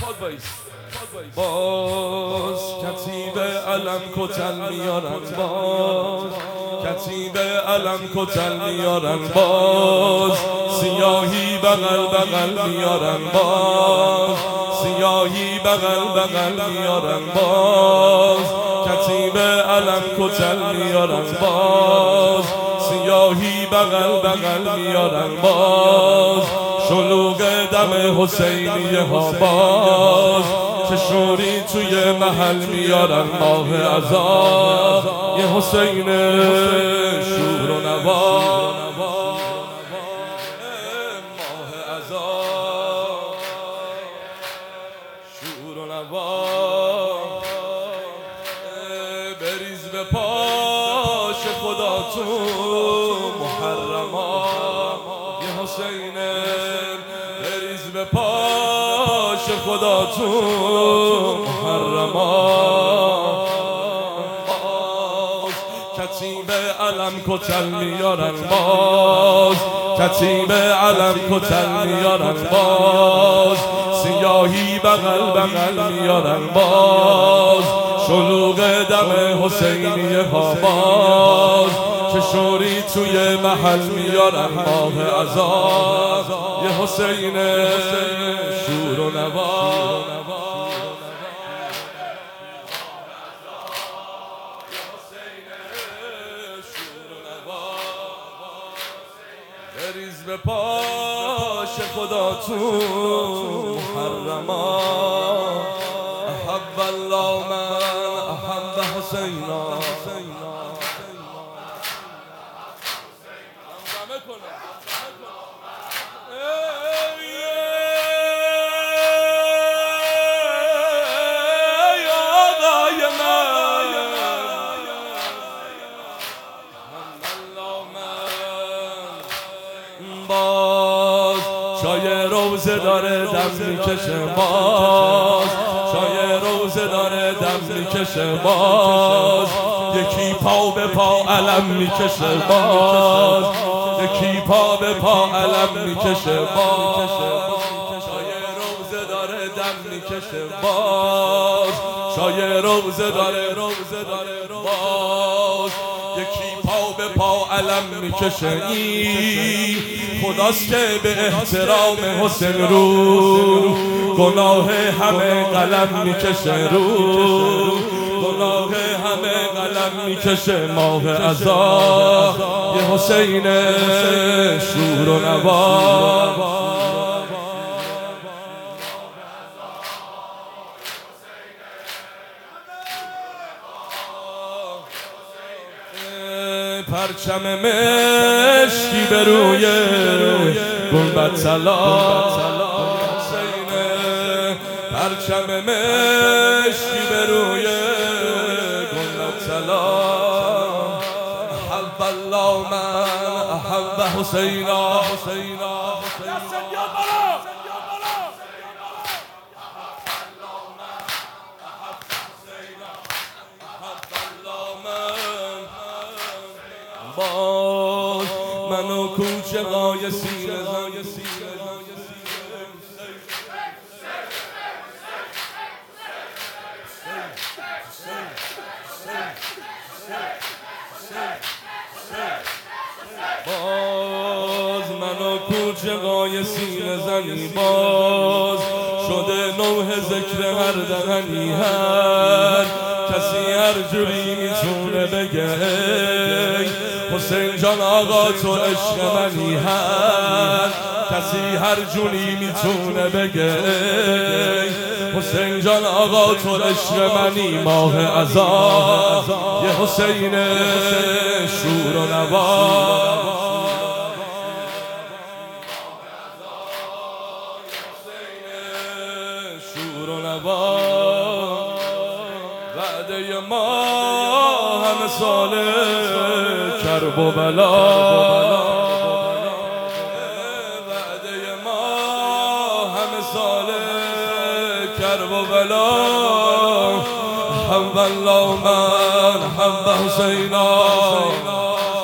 باز کتیب علم کتل میارن، باز کتیب علم کتل میارن، باز سیاهی بغل بغل میارن، باز سیاهی بغل بغل میارن، باز کتیب علم کتل میارن، باز سیاهی بغل بغل میارن، باز شلوغ دم حسینیه ها، باز چه شوری توی محل میارن، ماه عزا یه حسین شور و نوا، ماه عزا شور و نوا، بریز به پاش خدا تو محرما، یه حسین بریز به پاش خدا تو محرما، باز کتیب علم کتل میارن، باز کتیب علم کتل میارن، باز سیاهی بغل بغل میارن، باز شلوغ دم حسینیه ها، باز چه شوری توی محل میارن، ماه عزا یه حسین شور و نوا، بریز به پاش خدا تو محرما، احب الله من احب حسینا، باز چای روزه داره دم میکشه، باز چای روزه داره دم میکشه، باز یکی پا به پا علم میکشه، باز یکی پا به پا علم میکشه، باز چای روزه داره دم میکشه، باز چای روزه داره باز یکی پا به پا علم میکشه، این خداست که به احترام حسین رو گناه همه قلم میکشه، رو گناه همه قلم میکشه، ماه عزا یه حسین شور و نوا، پرچم مشکی به روی گنبد طلا، پرچم مشکی به روی گنبد طلا، احب الله من احب حسینا، باز منو کوچه قای سینه باز منو کوچه قای سینه زنی، باز شده نوح ذکر هر دهنی، هر کسی هر جوری میتونه بگه حسین جان آقا تو عشق منی، هر کسی هر جوری میتونه بگه حسین جان آقا تو عشق منی، ماه عزا یه حسین شور و نوا، شور و نوا، وعده ما همه سال کرب و بلا، وعده ما همه سال کرب و بلا، حب الله من حب حسینا.